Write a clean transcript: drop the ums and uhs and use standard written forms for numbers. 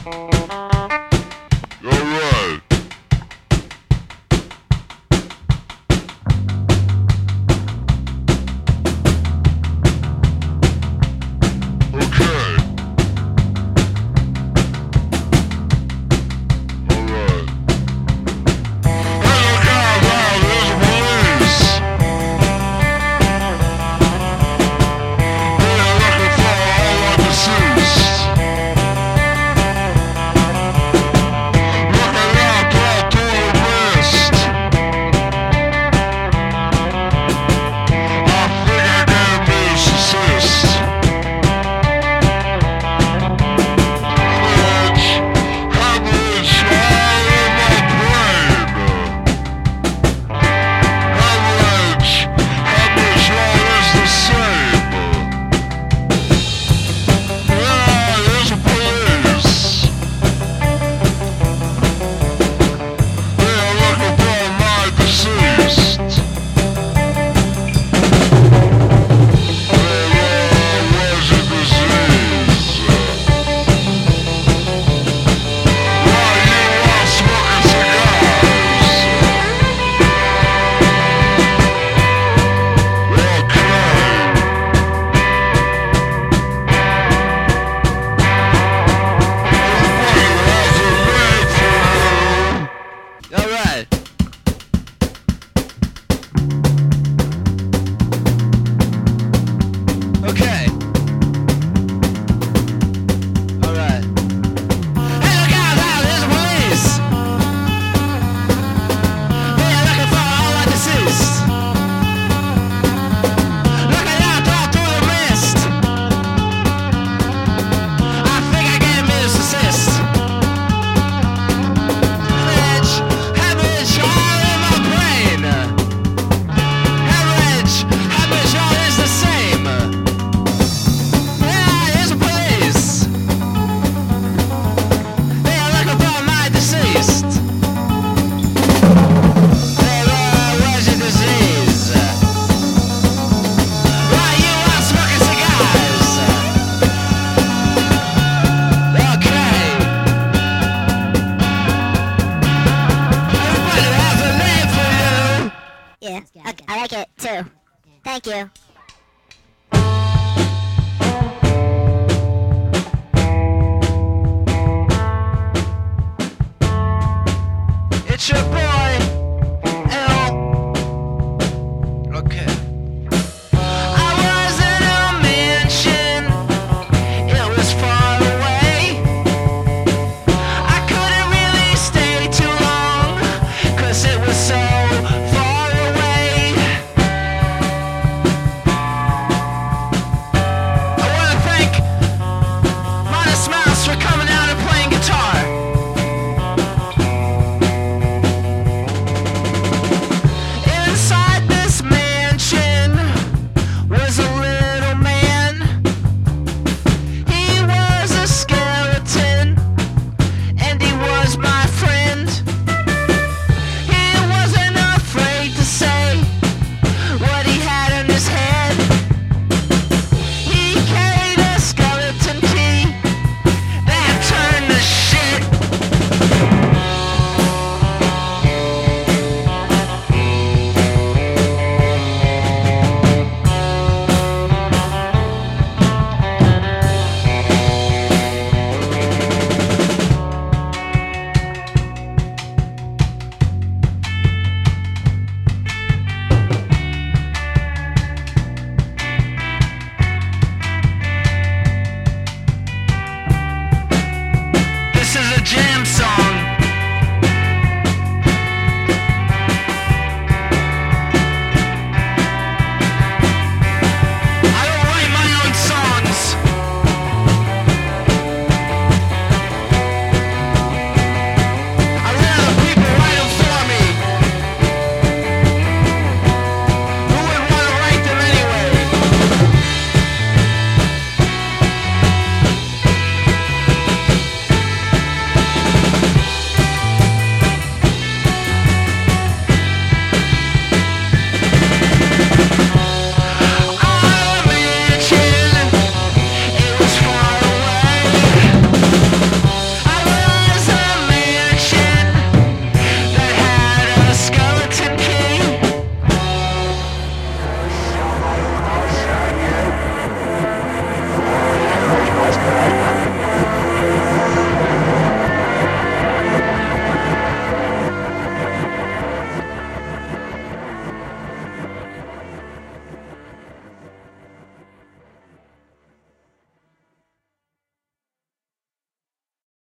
Alright. Okay. Alright. Hey, look out, wow, there's the police. They're looking for all our deceased. Looking out, they're doing the wrist. I think I got a musicist. Hemorrhage all in my brain. Hemorrhage all is the same. Yeah, there's a police. They're looking for my deceased. Where's your disease? Why you all smoking cigars? Okay. Alright. Okay. Alright. Hey, look out, wow, there's the police! They're looking for all our deceased. Looking out, all through the mist. I think I got a musicist. Hemorrhage all in my brain. Hemorrhage all is the same. Yeah, here's the police. They are looking for my deceased. Where's your disease? Why you are smoking cigars? Okay. Everybody has a name for you. Yeah, I like it too. Thank you.